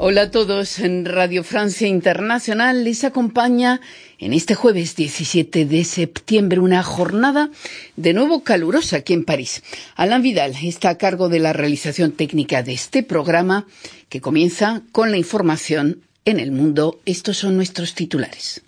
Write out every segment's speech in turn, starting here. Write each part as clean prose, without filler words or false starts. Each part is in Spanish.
Hola a todos. En Radio Francia Internacional les acompaña en este jueves 17 de septiembre una jornada de nuevo calurosa aquí en París. Alain Vidal está a cargo de la realización técnica de este programa que comienza con la información en el mundo. Estos son nuestros titulares.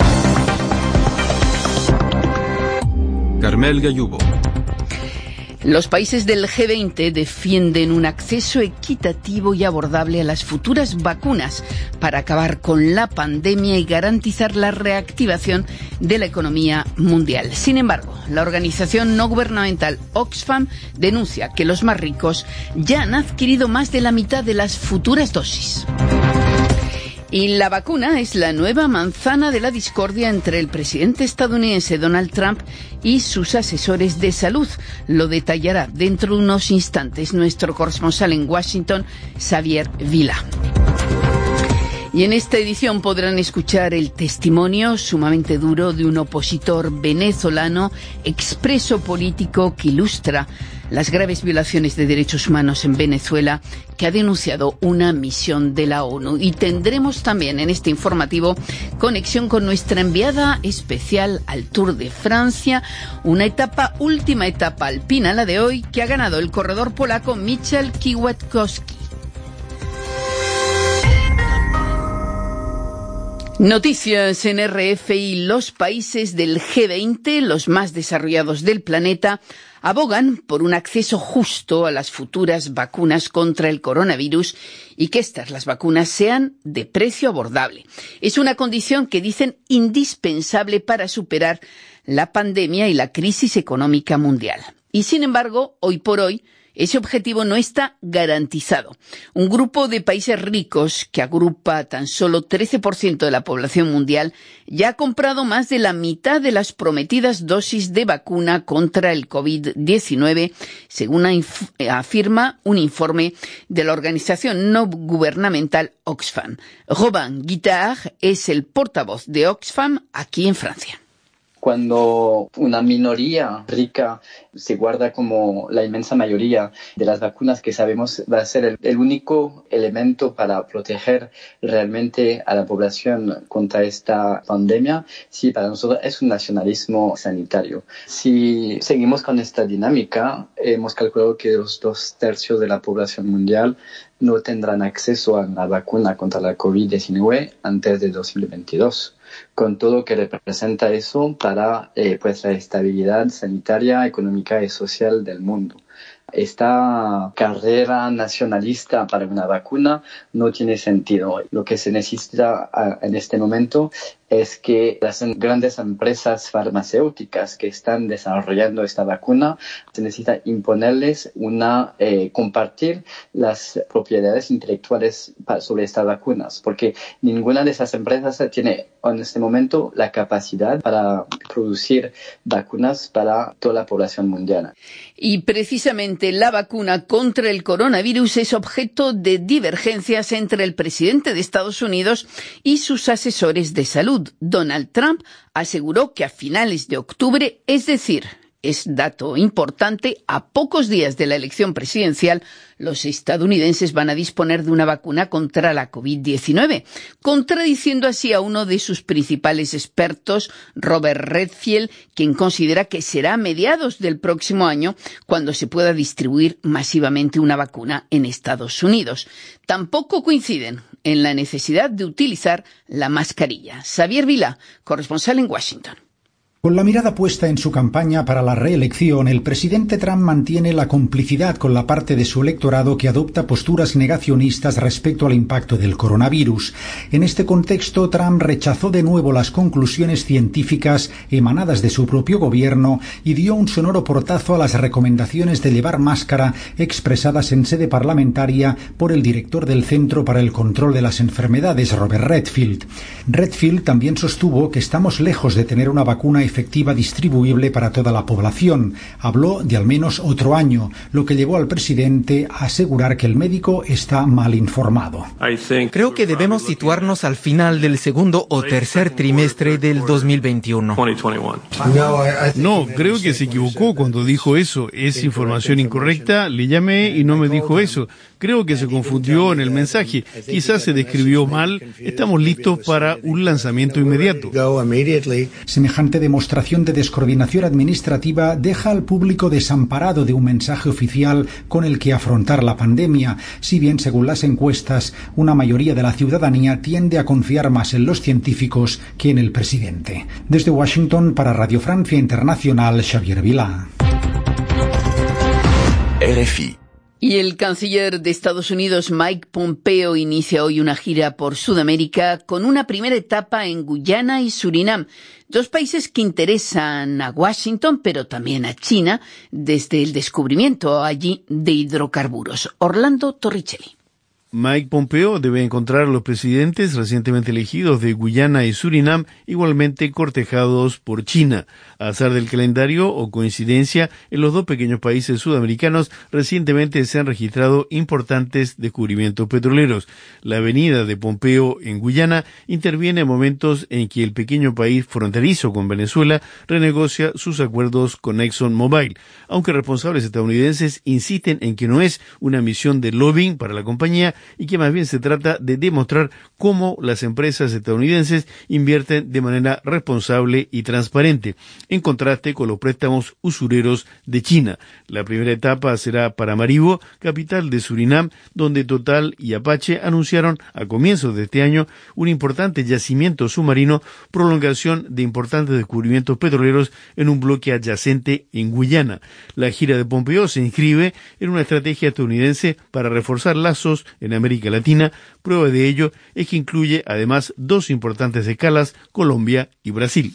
Carmel Gallubo. Los países del G20 defienden un acceso equitativo y abordable a las futuras vacunas para acabar con la pandemia y garantizar la reactivación de la economía mundial. Sin embargo, la organización no gubernamental Oxfam denuncia que los más ricos ya han adquirido más de la mitad de las futuras dosis. Y la vacuna es la nueva manzana de la discordia entre el presidente estadounidense Donald Trump y sus asesores de salud. Lo detallará dentro de unos instantes nuestro corresponsal en Washington, Xavier Vila. Y en esta edición podrán escuchar el testimonio sumamente duro de un opositor venezolano, expreso político que ilustra las graves violaciones de derechos humanos en Venezuela, que ha denunciado una misión de la ONU. Y tendremos también en este informativo conexión con nuestra enviada especial al Tour de Francia, última etapa alpina, la de hoy, que ha ganado el corredor polaco Michał Kwiatkowski. Noticias en RFI. Los países del G20, los más desarrollados del planeta, abogan por un acceso justo a las futuras vacunas contra el coronavirus y que las vacunas, sean de precio abordable. Es una condición que dicen indispensable para superar la pandemia y la crisis económica mundial. Y sin embargo, hoy por hoy, ese objetivo no está garantizado. Un grupo de países ricos, que agrupa tan solo 13% de la población mundial, ya ha comprado más de la mitad de las prometidas dosis de vacuna contra el COVID-19, según afirma un informe de la organización no gubernamental Oxfam. Robin Guittard es el portavoz de Oxfam aquí en Francia. Cuando una minoría rica se guarda como la inmensa mayoría de las vacunas que sabemos va a ser el único elemento para proteger realmente a la población contra esta pandemia, sí, para nosotros es un nacionalismo sanitario. Si seguimos con esta dinámica, hemos calculado que los 2/3 de la población mundial no tendrán acceso a la vacuna contra la COVID-19 antes de 2022. Con todo lo que representa eso para la estabilidad sanitaria, económica y social del mundo. Esta carrera nacionalista para una vacuna no tiene sentido. Lo que se necesita en este momento es que las grandes empresas farmacéuticas que están desarrollando esta vacuna, se necesita imponerles compartir las propiedades intelectuales sobre estas vacunas, porque ninguna de esas empresas tiene en este momento la capacidad para producir vacunas para toda la población mundial. Y precisamente la vacuna contra el coronavirus es objeto de divergencias entre el presidente de Estados Unidos y sus asesores de salud. Donald Trump aseguró que a finales de octubre, es decir, es dato importante, a pocos días de la elección presidencial, los estadounidenses van a disponer de una vacuna contra la COVID-19, contradiciendo así a uno de sus principales expertos, Robert Redfield, quien considera que será a mediados del próximo año cuando se pueda distribuir masivamente una vacuna en Estados Unidos. Tampoco coinciden en la necesidad de utilizar la mascarilla. Xavier Vila, corresponsal en Washington. Con la mirada puesta en su campaña para la reelección, el presidente Trump mantiene la complicidad con la parte de su electorado que adopta posturas negacionistas respecto al impacto del coronavirus. En este contexto, Trump rechazó de nuevo las conclusiones científicas emanadas de su propio gobierno y dio un sonoro portazo a las recomendaciones de llevar máscara expresadas en sede parlamentaria por el director del Centro para el Control de las Enfermedades, Robert Redfield. Redfield también sostuvo que estamos lejos de tener una vacuna efectiva distribuible para toda la población. Habló de al menos otro año, lo que llevó al presidente a asegurar que el médico está mal informado. Creo que debemos situarnos al final del segundo o tercer trimestre del 2021. No, creo que se equivocó cuando dijo eso. Es información incorrecta. Le llamé y no me dijo eso. Creo que se confundió en el mensaje. Quizás se describió mal. Estamos listos para un lanzamiento inmediato. Semejante demostración de descoordinación administrativa deja al público desamparado de un mensaje oficial con el que afrontar la pandemia, si bien según las encuestas una mayoría de la ciudadanía tiende a confiar más en los científicos que en el presidente. Desde Washington para Radio Francia Internacional, Xavier Vilá. RFI. Y el canciller de Estados Unidos, Mike Pompeo, inicia hoy una gira por Sudamérica con una primera etapa en Guyana y Surinam, dos países que interesan a Washington, pero también a China, desde el descubrimiento allí de hidrocarburos. Orlando Torricelli. Mike Pompeo debe encontrar a los presidentes recientemente elegidos de Guyana y Surinam, igualmente cortejados por China. A azar del calendario o coincidencia, en los dos pequeños países sudamericanos recientemente se han registrado importantes descubrimientos petroleros. La venida de Pompeo en Guyana interviene en momentos en que el pequeño país fronterizo con Venezuela renegocia sus acuerdos con ExxonMobil, aunque responsables estadounidenses insisten en que no es una misión de lobbying para la compañía, y que más bien se trata de demostrar cómo las empresas estadounidenses invierten de manera responsable y transparente, en contraste con los préstamos usureros de China. La primera etapa será Paramaribo, capital de Surinam, donde Total y Apache anunciaron a comienzos de este año un importante yacimiento submarino, prolongación de importantes descubrimientos petroleros en un bloque adyacente en Guyana. La gira de Pompeo se inscribe en una estrategia estadounidense para reforzar lazos en América Latina. Prueba de ello es que incluye además dos importantes escalas, Colombia y Brasil.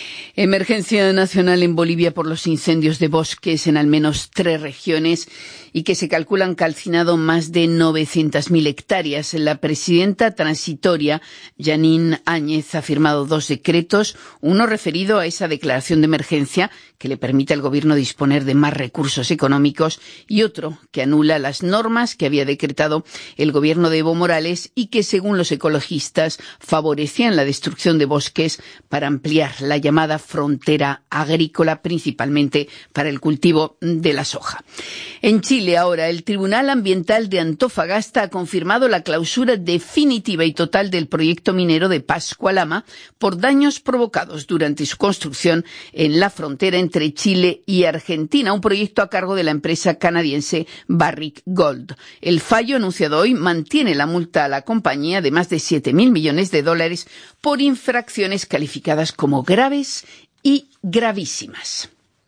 Emergencia nacional en Bolivia por los incendios de bosques en al menos 3 regiones y que se calculan calcinado más de 900.000 hectáreas. La presidenta transitoria, Janine Áñez, ha firmado 2 decretos, uno referido a esa declaración de emergencia que le permite al gobierno disponer de más recursos económicos y otro que anula las normas que había decretado el gobierno de Evo Morales y que, según los ecologistas, favorecían la destrucción de bosques para ampliar la llamada frontera agrícola, principalmente para el cultivo de la soja. En Chile, ahora, el Tribunal Ambiental de Antofagasta ha confirmado la clausura definitiva y total del proyecto minero de Pascualama por daños provocados durante su construcción en la frontera entre Chile y Argentina, un proyecto a cargo de la empresa canadiense Barrick Gold. El fallo anunciado hoy mantiene la multa a la compañía de más de $7.000 millones por infracciones calificadas como graves y gravísimas.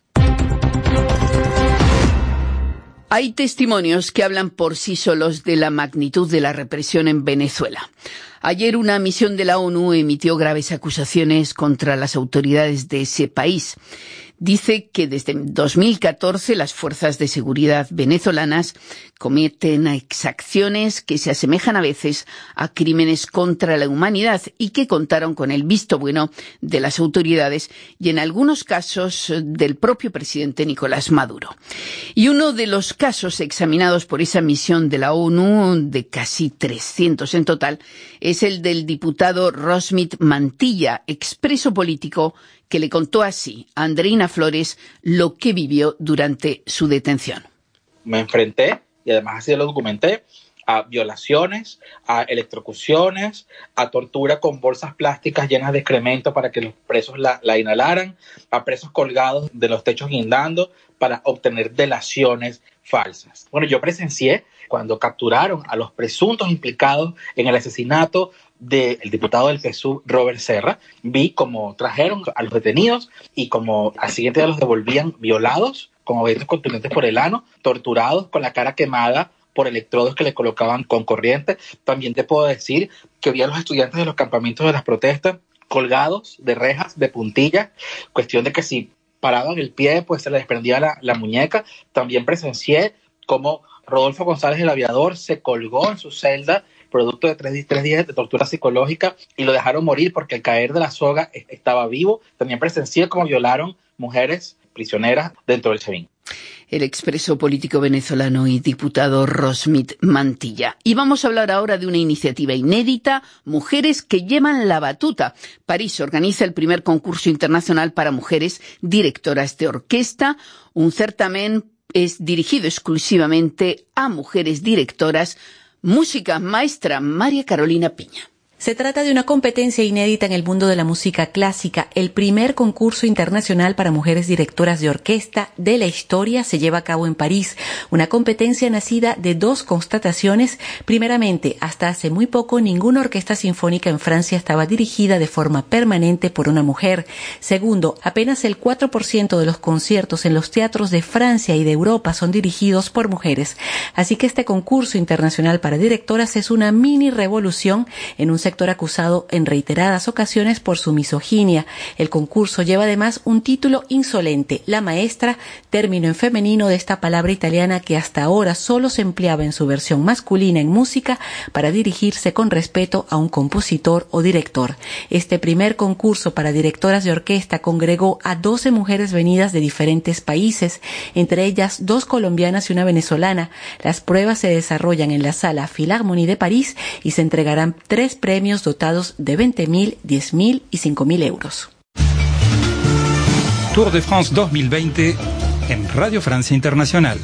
Hay testimonios que hablan por sí solos de la magnitud de la represión en Venezuela. Ayer una misión de la ONU emitió graves acusaciones contra las autoridades de ese país. Dice que desde 2014 las fuerzas de seguridad venezolanas cometen exacciones que se asemejan a veces a crímenes contra la humanidad y que contaron con el visto bueno de las autoridades y en algunos casos del propio presidente Nicolás Maduro. Y uno de los casos examinados por esa misión de la ONU, de casi 300 en total, es el del diputado Rosmit Mantilla, expreso político, que le contó así a Andreina Flores lo que vivió durante su detención. Me enfrenté, y además así lo documenté, a violaciones, a electrocuciones, a tortura con bolsas plásticas llenas de excremento para que los presos la inhalaran, a presos colgados de los techos guindando para obtener delaciones falsas. Bueno, yo presencié cuando capturaron a los presuntos implicados en el asesinato del diputado del PSUV, Robert Serra. Vi cómo trajeron a los detenidos y cómo al siguiente día los devolvían violados, con objetos contundentes por el ano, torturados, con la cara quemada por electrodos que le colocaban con corriente. También te puedo decir que vi a los estudiantes de los campamentos de las protestas colgados de rejas, de puntillas, cuestión de que si paraban el pie, pues se les desprendía la muñeca. También presencié cómo Rodolfo González, el aviador, se colgó en su celda producto de tres días de tortura psicológica, y lo dejaron morir porque al caer de la soga estaba vivo. También presencié cómo violaron mujeres prisioneras dentro del SEBIN. El expreso político venezolano y diputado Rosmit Mantilla. Y vamos a hablar ahora de una iniciativa inédita, Mujeres que llevan la batuta. París organiza el primer concurso internacional para mujeres directoras de orquesta. Un certamen es dirigido exclusivamente a mujeres directoras. Música, maestra María Carolina Piña. Se trata de una competencia inédita en el mundo de la música clásica. El primer concurso internacional para mujeres directoras de orquesta de la historia se lleva a cabo en París. Una competencia nacida de dos constataciones. Primeramente, hasta hace muy poco ninguna orquesta sinfónica en Francia estaba dirigida de forma permanente por una mujer. Segundo, apenas el 4% de los conciertos en los teatros de Francia y de Europa son dirigidos por mujeres. Así que este concurso internacional para directoras es una mini revolución en un sector acusado en reiteradas ocasiones por su misoginia. El concurso lleva además un título insolente, la maestra, término en femenino de esta palabra italiana que hasta ahora solo se empleaba en su versión masculina en música para dirigirse con respeto a un compositor o director. Este primer concurso para directoras de orquesta congregó a 12 mujeres venidas de diferentes países, entre ellas 2 colombianas y una venezolana. Las pruebas se desarrollan en la Sala Philharmonie de París y se entregarán 3 premios dotados de 20.000, 10.000 y 5.000 euros. Tour de France 2020 en Radio Francia Internacional.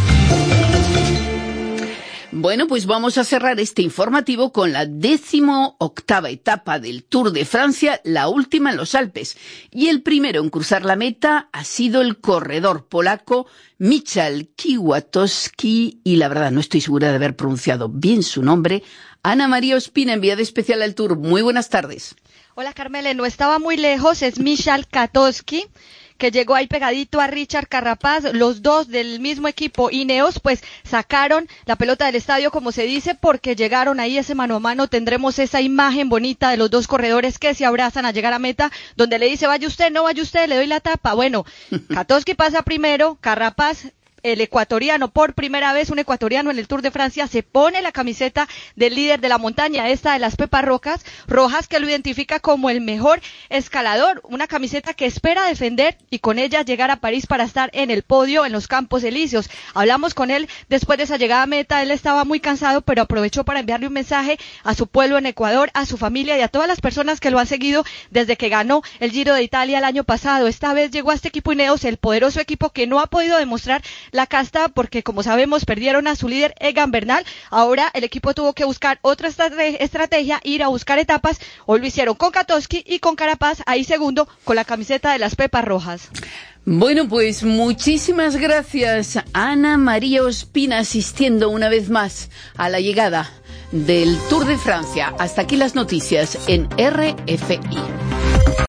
Bueno, pues vamos a cerrar este informativo con la 18ª etapa del Tour de Francia, la última en los Alpes. Y el primero en cruzar la meta ha sido el corredor polaco Michał Kwiatkowski, y la verdad no estoy segura de haber pronunciado bien su nombre. Ana María Ospina, enviada especial al Tour. Muy buenas tardes. Hola, Carmele, no estaba muy lejos, es Michał Kwiatkowski, que llegó ahí pegadito a Richard Carapaz. Los dos del mismo equipo Ineos pues sacaron la pelota del estadio, como se dice, porque llegaron ahí ese mano a mano. Tendremos esa imagen bonita de los dos corredores que se abrazan a llegar a meta, donde le dice vaya usted, no vaya usted, le doy la tapa. Bueno, Kwiatkowski pasa primero, Carapaz, el ecuatoriano, por primera vez un ecuatoriano en el Tour de Francia, se pone la camiseta del líder de la montaña, esta de las Pepas Rojas, que lo identifica como el mejor escalador, una camiseta que espera defender y con ella llegar a París para estar en el podio en los Campos Elíseos. Hablamos con él después de esa llegada a meta, él estaba muy cansado, pero aprovechó para enviarle un mensaje a su pueblo en Ecuador, a su familia y a todas las personas que lo han seguido desde que ganó el Giro de Italia el año pasado. Esta vez llegó a este equipo Ineos, el poderoso equipo que no ha podido demostrar la casta porque, como sabemos, perdieron a su líder Egan Bernal. Ahora el equipo tuvo que buscar otra estrategia, ir a buscar etapas. Hoy lo hicieron con Kwiatkowski y con Carapaz, ahí segundo con la camiseta de las Pepas Rojas. Bueno, pues muchísimas gracias, Ana María Ospina, asistiendo una vez más a la llegada del Tour de Francia. Hasta aquí las noticias en RFI.